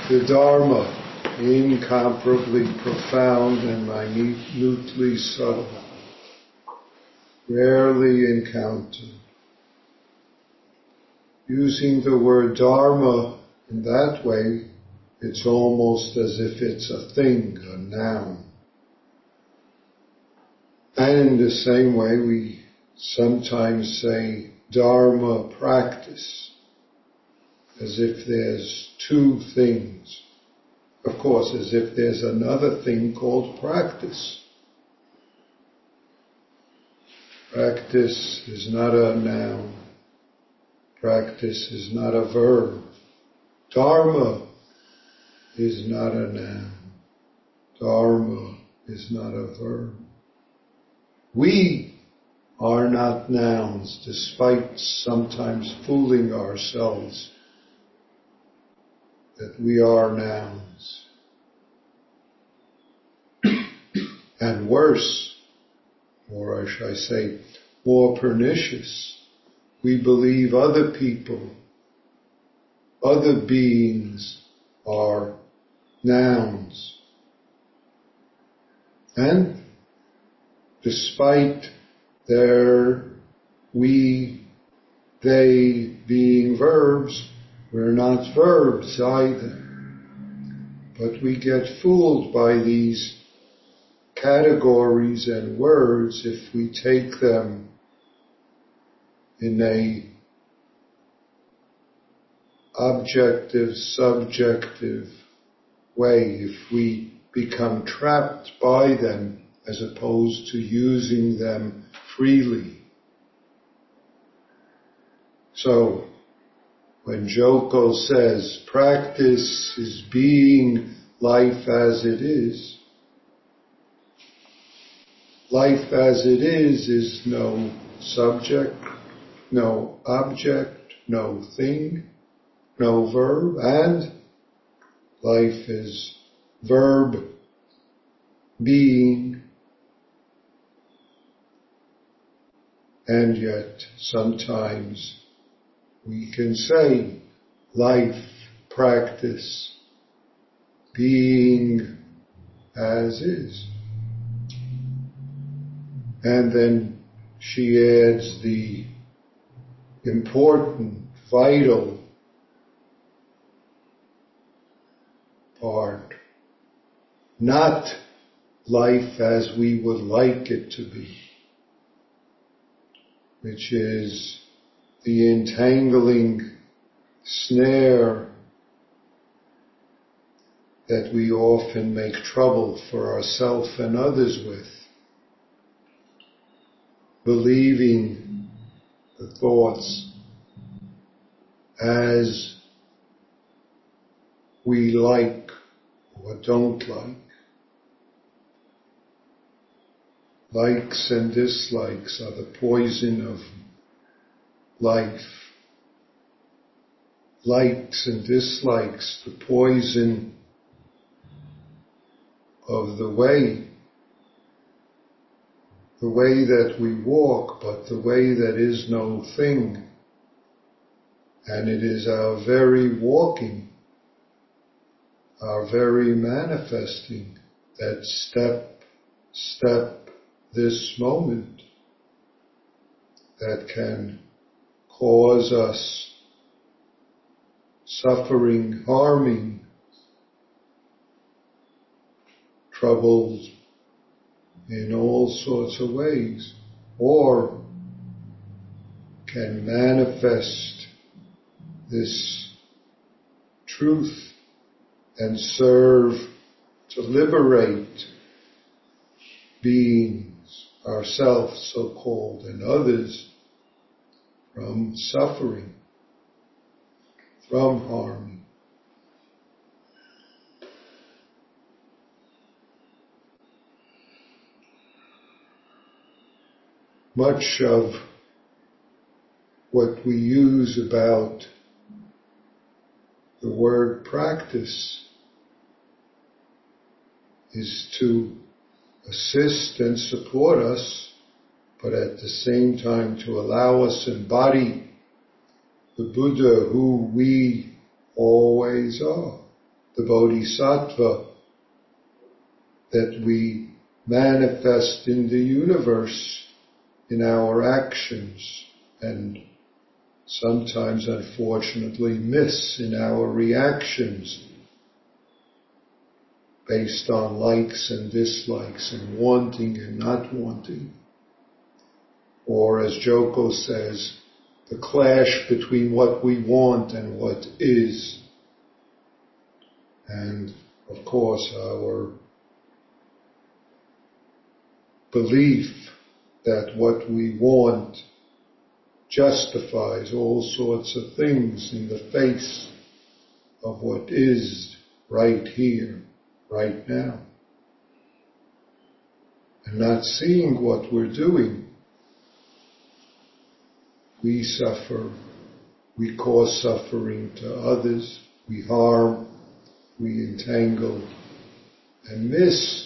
The Dharma, incomparably profound and minutely subtle, rarely encountered. Using the word Dharma in that way, it's almost as if it's a thing, a noun. And in the same way, we sometimes say Dharma practice, as if there's two things. Of course, as if there's another thing called practice. Practice is not a noun. Practice is not a verb. Dharma is not a noun. Dharma is not a verb. We are not nouns, despite sometimes fooling ourselves that we are nouns. And worse, or should I say, more pernicious, we believe other people, other beings are nouns. And despite their we, they being verbs, we're not verbs either. But we get fooled by these categories and words if we take them in a objective, subjective way, if we become trapped by them as opposed to using them freely. So, when Joko says practice is being life as it is no subject, no object, no thing, no verb, and life is verb, being, and yet sometimes we can say life, practice, being as is. And then she adds the important, vital part, not life as we would like it to be, which is the entangling snare that we often make trouble for ourselves and others with. Believing the thoughts as we like or don't like. Likes and dislikes are the poison of life. Likes and dislikes, the poison of the way that we walk, but the way that is no thing. And it is our very walking, our very manifesting, that step, this moment, that can cause us suffering, harming, troubles in all sorts of ways, or can manifest this truth and serve to liberate beings, ourselves so-called, and others from suffering, from harming. Much of what we use about the word practice is to assist and support us, but at the same time to allow us embody the Buddha who we always are. the bodhisattva that we manifest in the universe in our actions, and sometimes unfortunately miss in our reactions based on likes and dislikes and wanting and not wanting. Or as Joko says, the clash between what we want and what is. And of course our belief that what we want justifies all sorts of things in the face of what is right here, right now. And not seeing what we're doing, we suffer, we cause suffering to others, we harm, we entangle, and miss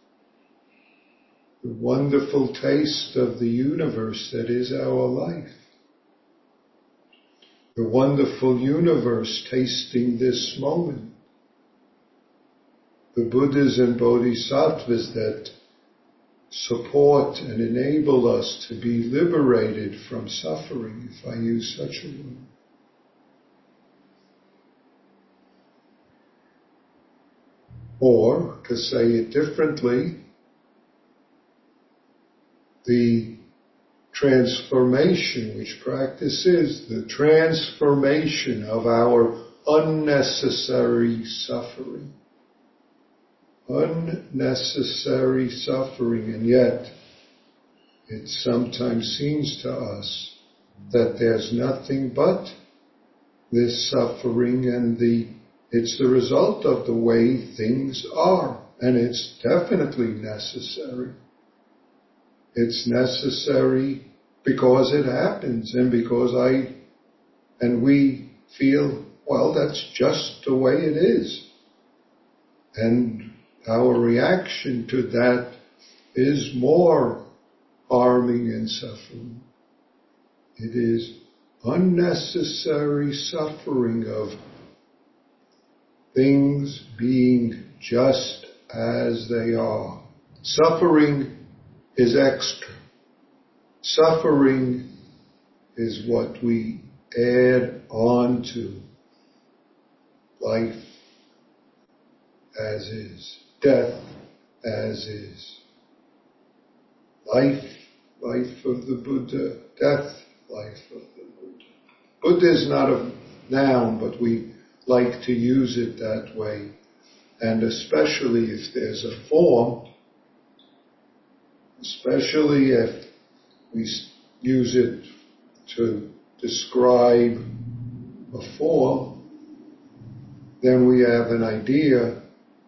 the wonderful taste of the universe that is our life. The wonderful universe tasting this moment. The Buddhas and Bodhisattvas that support and enable us to be liberated from suffering, if I use such a word. Or, to say it differently, the transformation, which practice is, the transformation of our unnecessary suffering. Unnecessary suffering, and yet it sometimes seems to us that there's nothing but this suffering, and it's the result of the way things are, and it's definitely necessary. It's necessary because it happens, and because we feel, well, that's just the way it is. And our reaction to that is more harming and suffering. It is unnecessary suffering of things being just as they are. Suffering is extra. Suffering is what we add on to life as is, death as is. Life of the Buddha, death, life of the Buddha. Buddha is not a noun, but we like to use it that way. And especially if there's a form, especially if we use it to describe a form, then we have an idea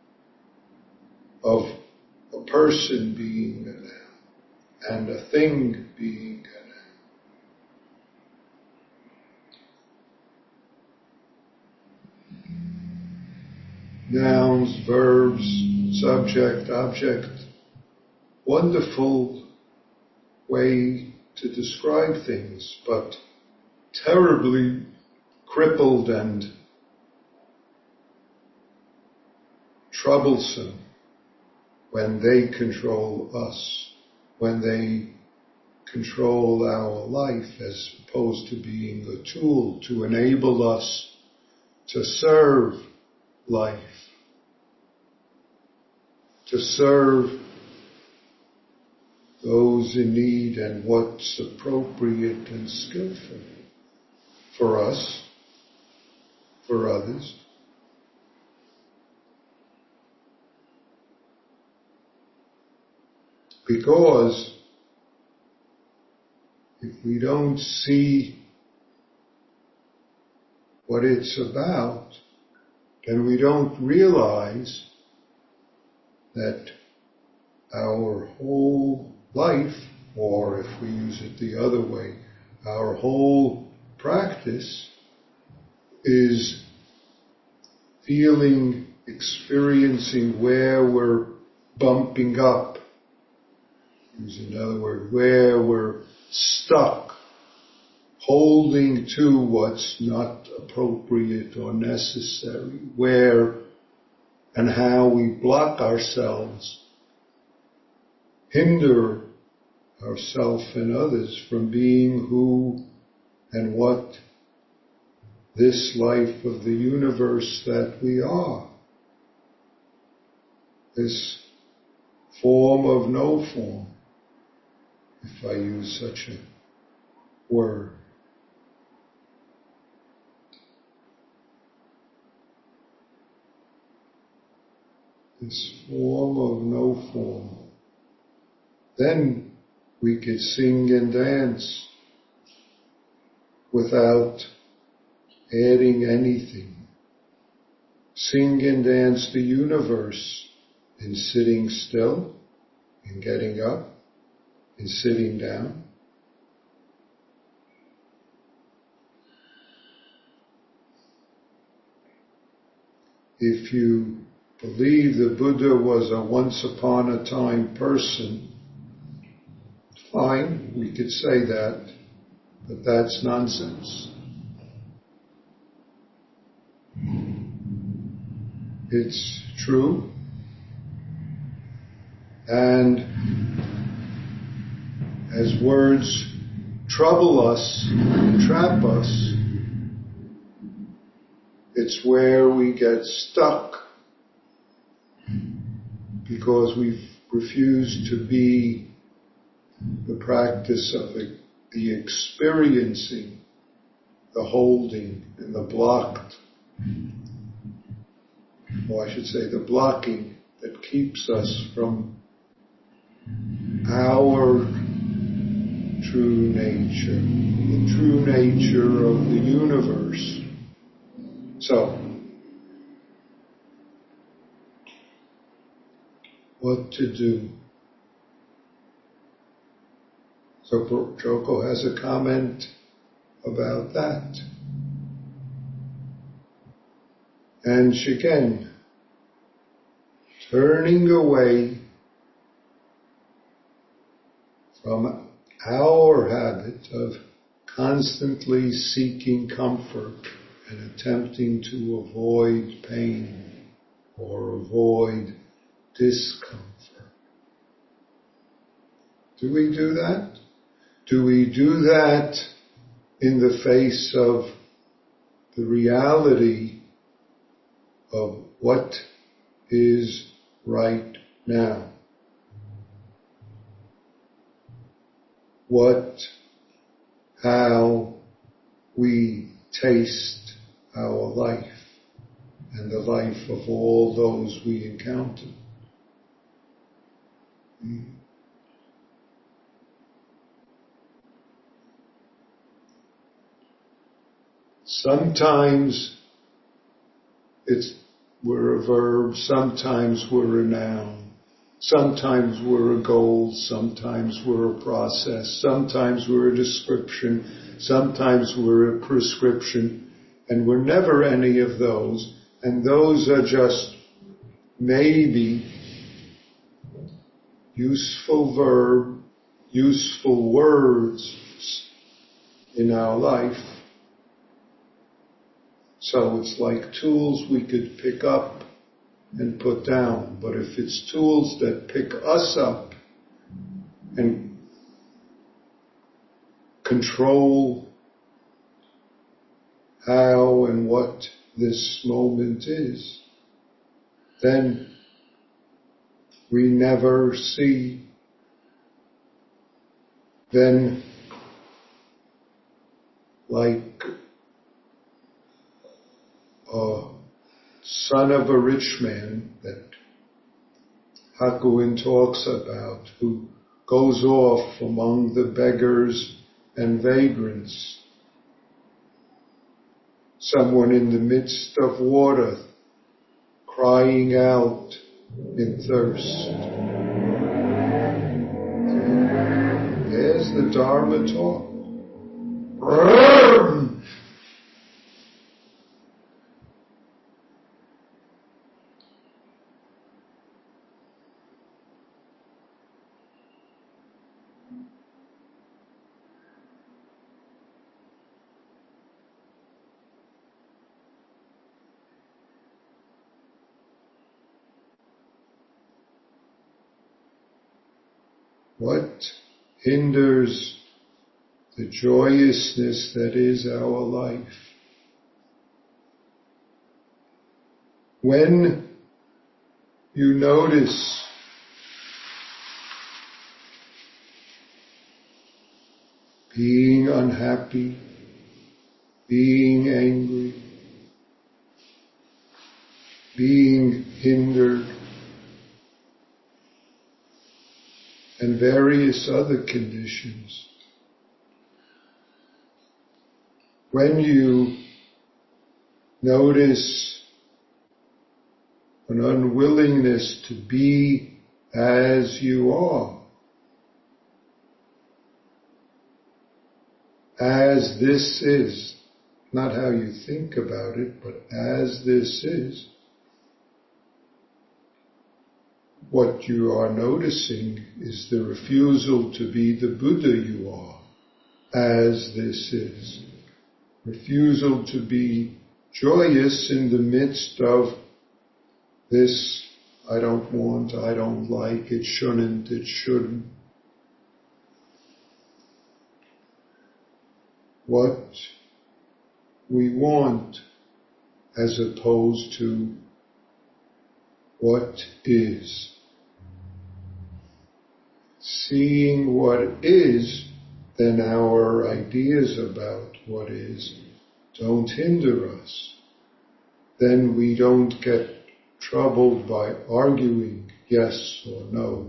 of a person being a noun and a thing being a noun. Nouns, verbs, subject, object. Wonderful way to describe things, but terribly crippled and troublesome when they control us, when they control our life, as opposed to being a tool to enable us to serve life, to serve those in need and what's appropriate and skillful for us, for others. Because if we don't see what it's about, then we don't realize that our whole life, or if we use it the other way, our whole practice is feeling, experiencing where we're bumping up. Use another word, where we're stuck, holding to what's not appropriate or necessary, where and how we block ourselves, hinder ourselves and others from being who and what this life of the universe that we are. This form of no form, if I use such a word. This form of no form. Then we could sing and dance without adding anything. Sing and dance the universe in sitting still, in getting up, in sitting down. If you believe the Buddha was a once upon a time person, fine, we could say that, but that's nonsense. It's true, and as words trouble us and trap us, it's where we get stuck because we've refused to be the practice of the experiencing, the holding, and the blocked, or I should say the blocking that keeps us from our true nature, the true nature of the universe. So, what to do? So Joko has a comment about that. And again, turning away from our habit of constantly seeking comfort and attempting to avoid pain or avoid discomfort. Do we do that? Do we do that in the face of the reality of what is right now? How we taste our life and the life of all those we encounter. Sometimes we're a verb, sometimes we're a noun, sometimes we're a goal, sometimes we're a process, sometimes we're a description, sometimes we're a prescription, and we're never any of those, and those are just maybe useful verb, useful words in our life. So it's like tools we could pick up and put down. But if it's tools that pick us up and control how and what this moment is, then we never see. Then, like a son of a rich man that Hakuin talks about, who goes off among the beggars and vagrants, someone in the midst of water, crying out in thirst. There's the Dharma talk. What hinders the joyousness that is our life? When you notice being unhappy, being angry, being hindered, and various other conditions, when you notice an unwillingness to be as you are, as this is, not how you think about it, but as this is, what you are noticing is the refusal to be the Buddha you are, as this is. Refusal to be joyous in the midst of this, I don't want, I don't like, it shouldn't, it shouldn't. What we want as opposed to what is. Seeing what is, then our ideas about what is don't hinder us. Then we don't get troubled by arguing yes or no.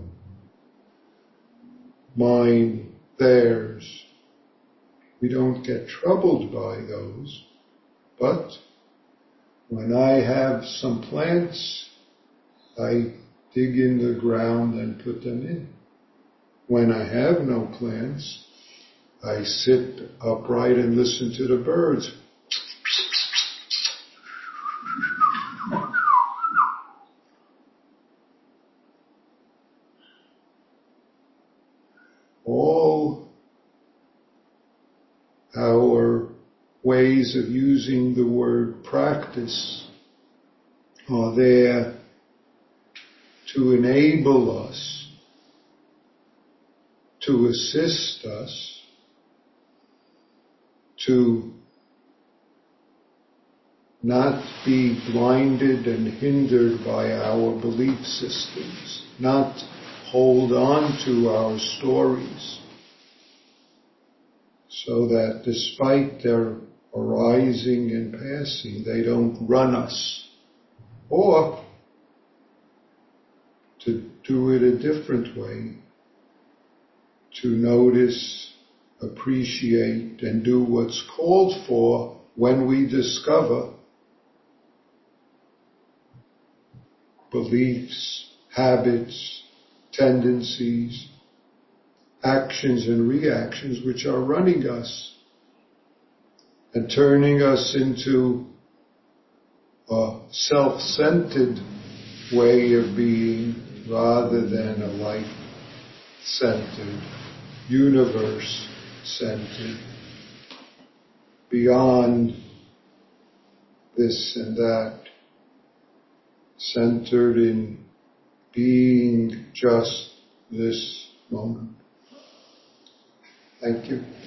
Mine, theirs. We don't get troubled by those. But when I have some plants, I dig in the ground and put them in. When I have no plants, I sit upright and listen to the birds. All our ways of using the word practice are there to enable us, to assist us, to not be blinded and hindered by our belief systems, not hold on to our stories, so that despite their arising and passing, they don't run us. Or, to do it a different way, to notice, appreciate, and do what's called for when we discover beliefs, habits, tendencies, actions and reactions which are running us and turning us into a self-centered way of being rather than a life-centered, universe-centered, beyond this and that, centered in being just this moment. Thank you.